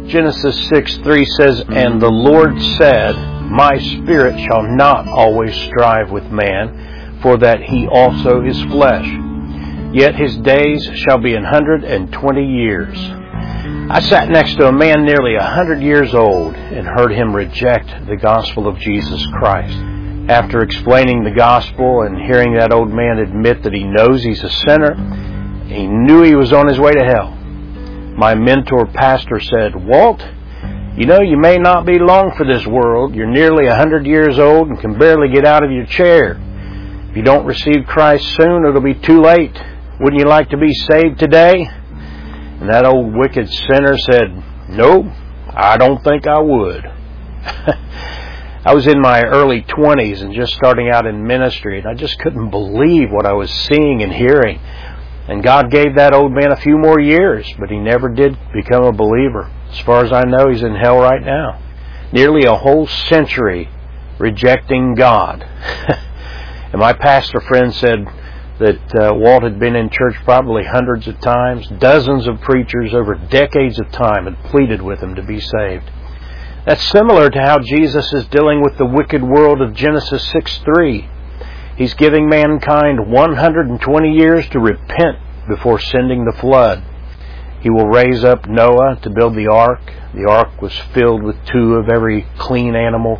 Genesis 6:3 says, "And the Lord said, My spirit shall not always strive with man, for that he also is flesh. Yet his days shall be 120 years." I sat next to a man nearly 100 years old and heard him reject the gospel of Jesus Christ. After explaining the gospel and hearing that old man admit that he knows he's a sinner, he knew he was on his way to hell. My mentor pastor said, "Walt, you know you may not be long for this world. You're nearly 100 years old and can barely get out of your chair. If you don't receive Christ soon, it'll be too late. Wouldn't you like to be saved today?" And that old wicked sinner said, "Nope, I don't think I would." I was in my early 20s and just starting out in ministry, and I just couldn't believe what I was seeing and hearing. And God gave that old man a few more years, but he never did become a believer. As far as I know, he's in hell right now. Nearly a whole century rejecting God. And my pastor friend said that Walt had been in church probably hundreds of times. Dozens of preachers over decades of time had pleaded with him to be saved. That's similar to how Jesus is dealing with the wicked world of Genesis 6:3. He's giving mankind 120 years to repent before sending the flood. He will raise up Noah to build the ark. The ark was filled with 2 of every clean animal.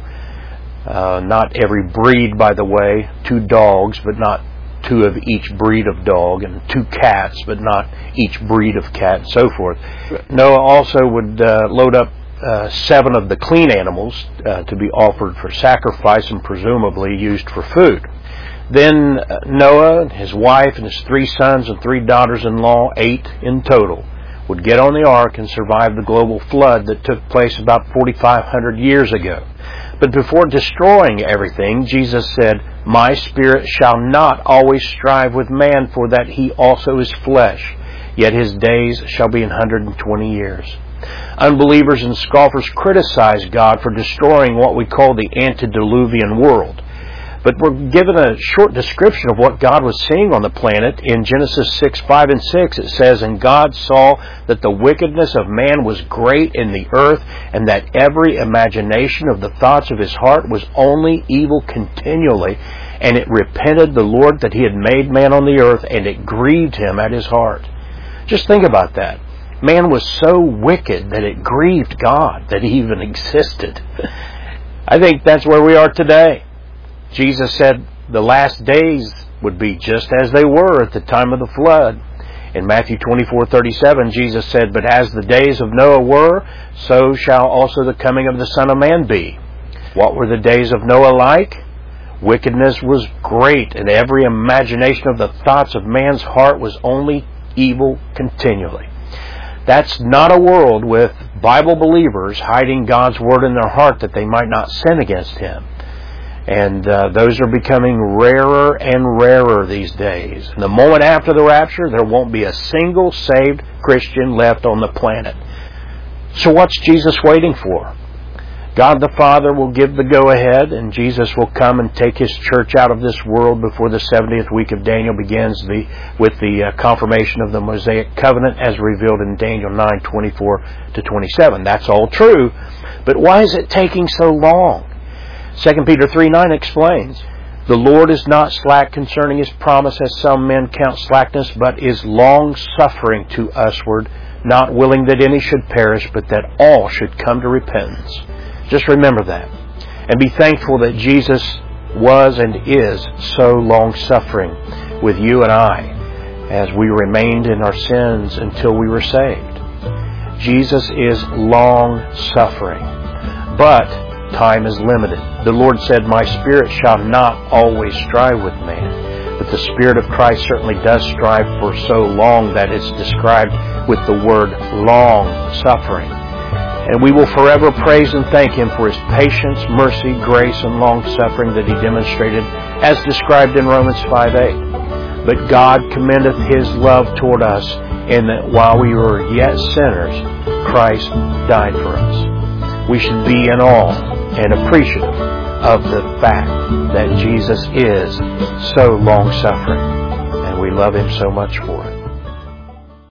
Not every breed, by the way. 2 dogs, but not 2 of each breed of dog. And 2 cats, but not each breed of cat, and so forth. Noah also would load up 7 of the clean animals to be offered for sacrifice and presumably used for food. Then Noah, his wife, and his 3 sons and 3 daughters-in-law, 8 in total, would get on the ark and survive the global flood that took place about 4,500 years ago. But before destroying everything, Jesus said, "My spirit shall not always strive with man, for that he also is flesh. Yet his days shall be 120 years." Unbelievers and scoffers criticize God for destroying what we call the antediluvian world. But we're given a short description of what God was seeing on the planet. In Genesis 6:5 and 6, it says, "And God saw that the wickedness of man was great in the earth, and that every imagination of the thoughts of his heart was only evil continually. And it repented the Lord that he had made man on the earth, and it grieved him at his heart." Just think about that. Man was so wicked that it grieved God that he even existed. I think that's where we are today. Jesus said the last days would be just as they were at the time of the flood. In Matthew 24:37, Jesus said, "But as the days of Noah were, so shall also the coming of the Son of Man be." What were the days of Noah like? Wickedness was great, and every imagination of the thoughts of man's heart was only evil continually. That's not a world with Bible believers hiding God's Word in their heart that they might not sin against Him. And those are becoming rarer and rarer these days. And the moment after the rapture, there won't be a single saved Christian left on the planet. So what's Jesus waiting for? God the Father will give the go-ahead, and Jesus will come and take His church out of this world before the 70th week of Daniel begins with the confirmation of the Mosaic covenant as revealed in Daniel 9:24-27. That's all true, but why is it taking so long? 2 Peter 3:9 explains, "The Lord is not slack concerning His promise, as some men count slackness, but is long-suffering to usward, not willing that any should perish, but that all should come to repentance." Just remember that. And be thankful that Jesus was and is so long-suffering with you and I as we remained in our sins until we were saved. Jesus is long-suffering, but time is limited. The Lord said, "My spirit shall not always strive with man." But the Spirit of Christ certainly does strive for so long that it's described with the word long-suffering. And we will forever praise and thank Him for His patience, mercy, grace, and long-suffering that He demonstrated as described in Romans 5:8. But God commendeth His love toward us in that while we were yet sinners, Christ died for us. We should be in awe and appreciative of the fact that Jesus is so long-suffering, and we love Him so much for it.